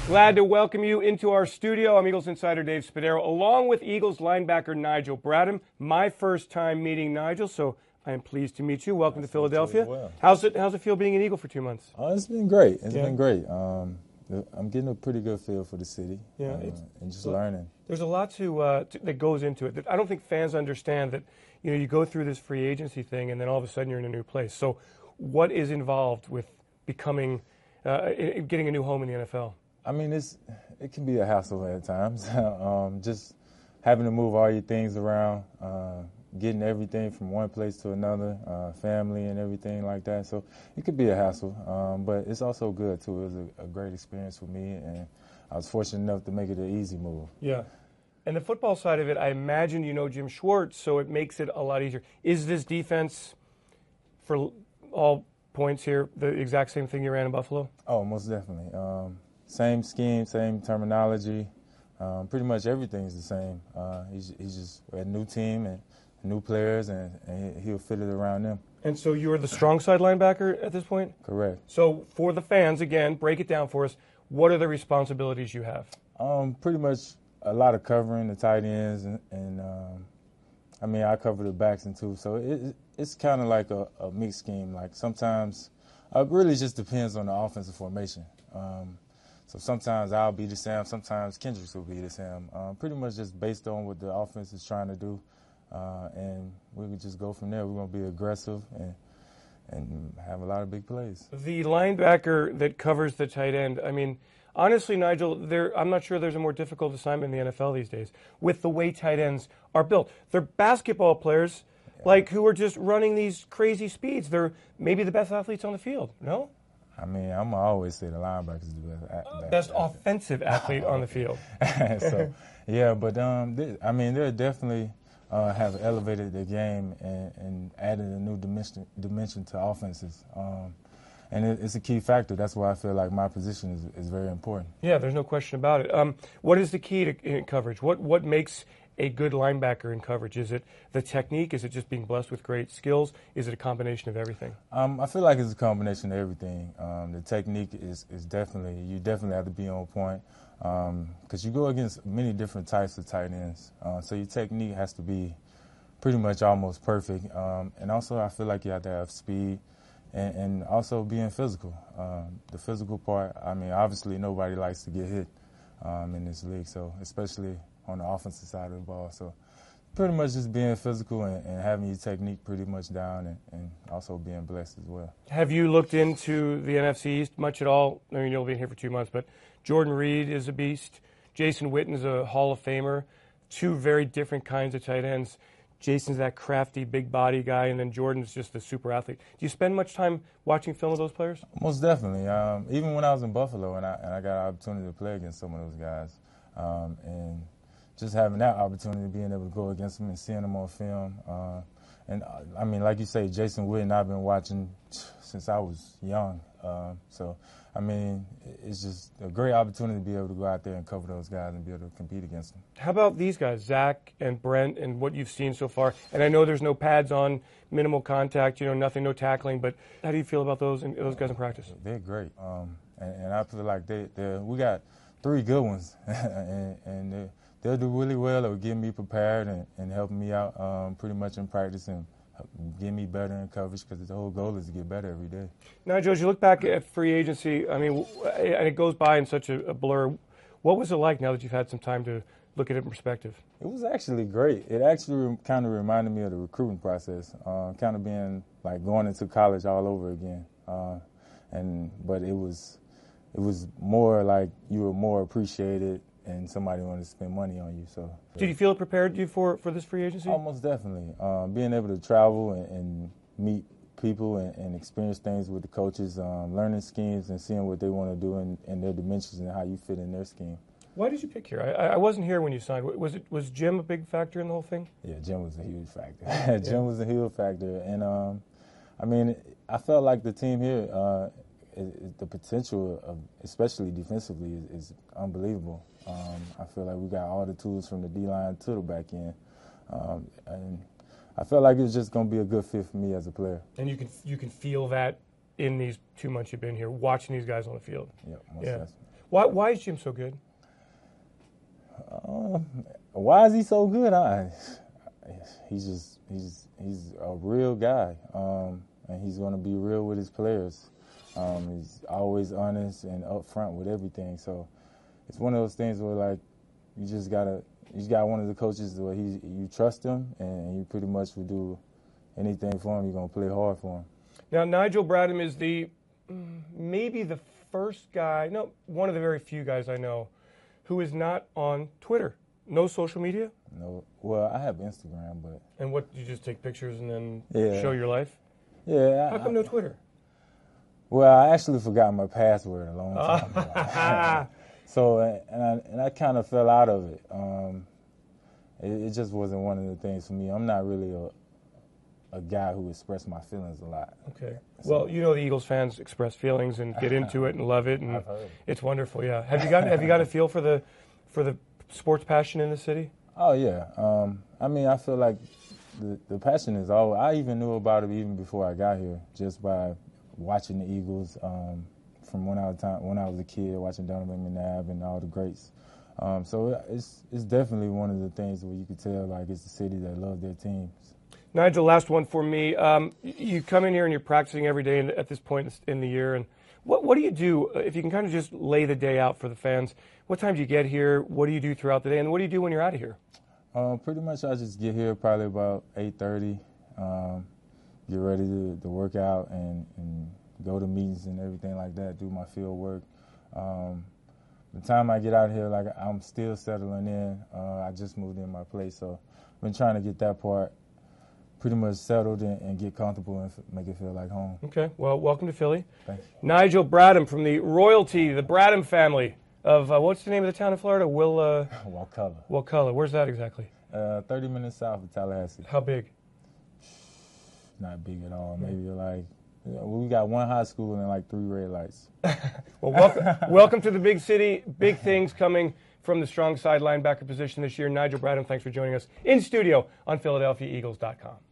Glad to welcome you into our studio. I'm Eagles insider Dave Spadaro, along with Eagles linebacker Nigel Bradham. My first time meeting Nigel, so I am pleased to meet you. Welcome to Philadelphia. Well. How's it feel being an Eagle for 2 months? It's been great. It's been great. I'm getting a pretty good feel for the city. And just learning. There's a lot that goes into it. I don't think fans understand that. You go through this free agency thing, and then all of a sudden you're in a new place. So, what is involved with becoming, getting a new home in the NFL? I mean, it can be a hassle at times. Just having to move all your things around, getting everything from one place to another, family and everything like that. So it could be a hassle, but it's also good too. It was a great experience for me, and I was fortunate enough to make it an easy move. Yeah. And the football side of it, I imagine you know Jim Schwartz, so it makes it a lot easier. Is this defense, for all points here, the exact same thing you ran in Buffalo? Oh, most definitely. Same scheme, same terminology. Pretty much everything's the same. He's just a new team and new players, and he'll fit it around them. And so you're the strong side linebacker at this point? Correct. So for the fans, again, break it down for us. What are the responsibilities you have? Pretty much a lot of covering the tight ends, and I mean, I cover the backs and too. So it's kind of like a mixed scheme. Like sometimes it really just depends on the offensive formation. So sometimes I'll be the Sam, sometimes Kendricks will be the Sam. Pretty much just based on what the offense is trying to do. And we can just go from there. We're going to be aggressive and have a lot of big plays. The linebacker that covers the tight end, I mean, honestly, Nigel, I'm not sure there's a more difficult assignment in the NFL these days with the way tight ends are built. They're basketball players who are just running these crazy speeds. They're maybe the best athletes on the field, no? I mean, I'm always say the linebacker is the best offensive athlete on the field. So, yeah, but I mean, they're definitely have elevated their game and added a new dimension to offenses. And it's a key factor. That's why I feel like my position is very important. Yeah, there's no question about it. What is the key to coverage? What makes a good linebacker in coverage? Is it the technique? Is it just being blessed with great skills? Is it a combination of everything? I feel like it's a combination of everything. The technique is definitely, you definitely have to be on point because you go against many different types of tight ends. So your technique has to be pretty much almost perfect. And also I feel like you have to have speed and also being physical. The physical part, I mean, obviously nobody likes to get hit in this league, so especially on the offensive side of the ball. So pretty much just being physical and having your technique pretty much down and also being blessed as well. Have you looked into the NFC East much at all? I mean, you'll be here for 2 months, but Jordan Reed is a beast. Jason Witten is a Hall of Famer. Two very different kinds of tight ends. Jason's that crafty, big body guy, and then Jordan's just the super athlete. Do you spend much time watching film of those players? Most definitely. Even when I was in Buffalo and I got an opportunity to play against some of those guys. And just having that opportunity, being able to go against them and seeing them on film. And I mean, like you say, Jason Witten, I've been watching since I was young. So, I mean, it's just a great opportunity to be able to go out there and cover those guys and be able to compete against them. How about these guys, Zach and Brent, and what you've seen so far? And I know there's no pads on, minimal contact, nothing, no tackling, but how do you feel about those guys in practice? They're great. And I feel like we got 3 good ones, and they'll do really well at getting me prepared and helping me out pretty much in practice and get me better in coverage because the whole goal is to get better every day. Now, Joe, as you look back at free agency, I mean, and it goes by in such a blur, what was it like now that you've had some time to look at it in perspective? It was actually great. It actually kind of reminded me of the recruiting process, kind of being like going into college all over again. But it was more like you were more appreciated and somebody wanted to spend money on you. So did you feel it prepared you for this free agency? Almost definitely. Being able to travel and meet people and experience things with the coaches, learning schemes and seeing what they want to do in their dimensions and how you fit in their scheme. Why did you pick here? I wasn't here when you signed. Was Jim a big factor in the whole thing? Yeah, Jim was a huge factor. Jim was a huge factor. And, I mean, I felt like the team here, the potential of, especially defensively, is unbelievable. I feel like we got all the tools from the D-line to the back end. And I felt like it's just going to be a good fit for me as a player. And you can feel that in these 2 months you've been here, watching these guys on the field. Yeah. Why is Jim so good? Why is he so good? He's a real guy, and he's going to be real with his players. He's always honest and upfront with everything. So it's one of those things where like you got one of the coaches where you trust him and you pretty much will do anything for him. You're going to play hard for him. Now Nigel Bradham is maybe the first guy, one of the very few guys I know who is not on Twitter. No social media? No. Well, I have Instagram, but... And what, you just take pictures and then show your life? Yeah. How come no Twitter? Well, I actually forgot my password a long time ago. So, and I kind of fell out of it. It just wasn't one of the things for me. I'm not really a guy who expressed my feelings a lot. Okay. So, well, the Eagles fans express feelings and get into it and love it, and it's wonderful. Yeah. Have you got a feel for the sports passion in the city? Oh yeah. I mean, I feel like the passion is all. I even knew about it even before I got here, just by watching the Eagles from when I was a kid, watching Donovan McNabb and all the greats. So it's definitely one of the things where you could tell like it's a city that loves their teams. Nigel, last one for me. You come in here and you're practicing every day at this point in the year, and what do you do if you can kind of just lay the day out for the fans? What time do you get here? What do you do throughout the day, and what do you do when you're out of here? Pretty much I just get here probably about 8:30, get ready to work out and go to meetings and everything like that, do my field work. The time I get out here, like I'm still settling in. I just moved in my place, so I've been trying to get that part pretty much settled and get comfortable and make it feel like home. Okay, well, welcome to Philly. Thank you. Nigel Bradham from the royalty, the Bradham family of, what's the name of the town in Florida? Wakulla. Wakulla. Where's that exactly? 30 minutes south of Tallahassee. How big? Not big at all. Maybe like, we got one high school and like 3 red lights. Well, welcome to the big city. Big things coming from the strong side linebacker position this year. Nigel Bradham, thanks for joining us in studio on PhiladelphiaEagles.com.